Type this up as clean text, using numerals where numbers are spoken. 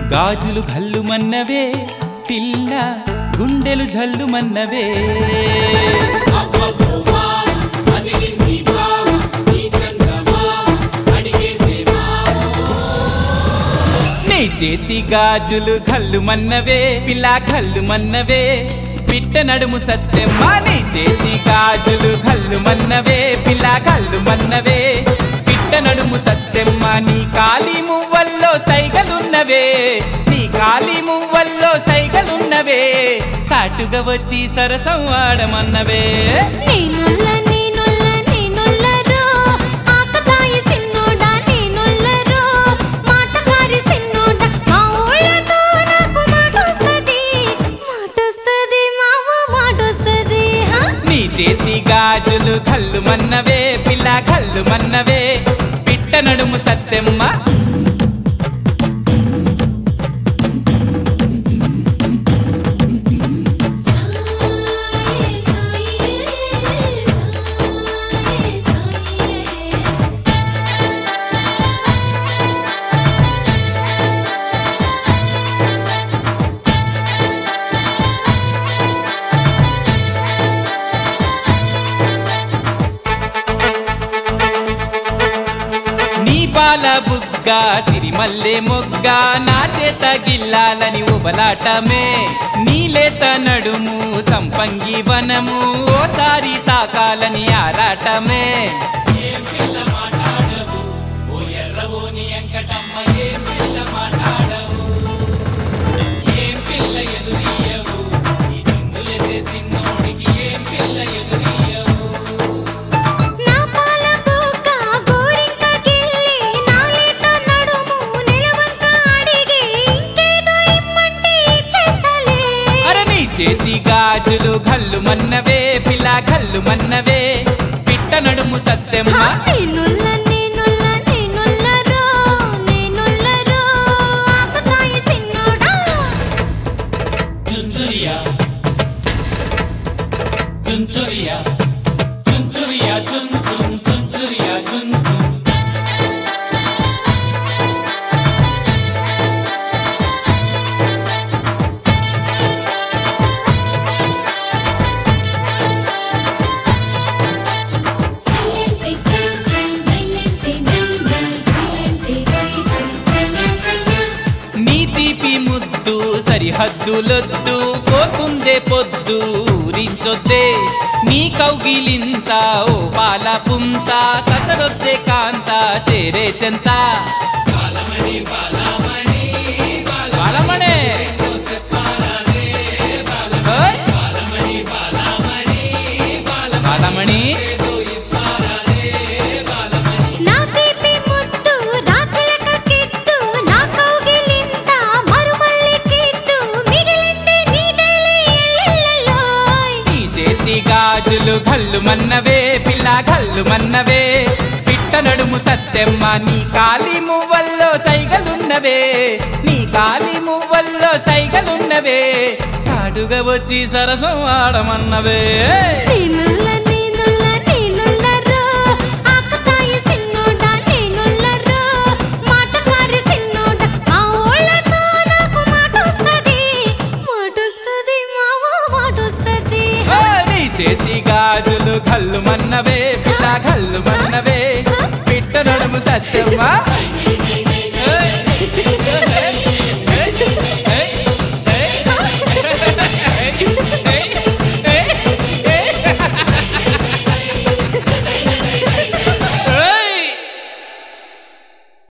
గాజులు ఘల్లుమన్నవే పిల్ల గుండెలు జల్లుమన్నవే నీ చేతి గాజులు ఘల్లుమన్నవే పిల్ల ఘల్లుమన్నవే పిట్ట నడుము సత్తెమ్మ నీ చేతి గాజులు ఘల్లుమన్నవే పిల్ల ఘల్లుమన్నవే పిట్ట నడుము సత్తెమ్మ నీ కాలి మువ్వల్లో సైగలున్నవే నీ కాలి మువ్వల్లో సైగలున్నవే సాటుగా వచ్చి సరసం ఆడమన్నవే నీ చేతి గాజులు ఘల్లుమన్నవే పిల్ల ఘల్లుమన్నవే పిట్ట నడుము సత్తెమ్మ పాల బుగ్గ సిరిమల్లె మొగ్గ నా చేత గిల్లాలని ఉబలాటమే నీలేత నడుము సంపంగి వనము ఓసారి తాకాలని ఆరాటమే ఏం పిల్ల మాట్లాడవు ఓ ఎర్రవోని వెంకటమ్మ ఏం పిల్ల మాట్లాడవు ఏం పిల్ల ఎదురియవు ఈ చిందులే సిన్నోడికి ఏం పిల్ల ఎదురియవు చేతి గాజులు ఘల్లుమన్నవే పిల్ల ఘల్లుమన్నవే పిట్ట నడుము సత్తెమ్మ చుంచురియా చుంచురియా చుంచురియా చుంచుం చుంచురియా చుంచుం సరిహద్దులొద్దు పోతుందే పొద్దు ఊరించొద్దే నీ కౌగిలింత ఓ పాల పుంత కసరొద్దే కాంత చేరే చెంత బాలమణి గాజులు ఘల్లుమన్నవే పిల్ల ఘల్లుమన్నవే పిట్ట నడుము సత్తెమ్మ నీ కాలి మువ్వల్లో సైగలున్నవే నీ కాలి మువ్వల్లో సైగలున్నవే సాడుగా వచ్చి సరసం ఆడమన్నవే చేతి గాజులు ఘల్లుమన్నవే పిల్ల ఘల్లుమన్నవే పిట్ట నడుము సత్తెమ్మ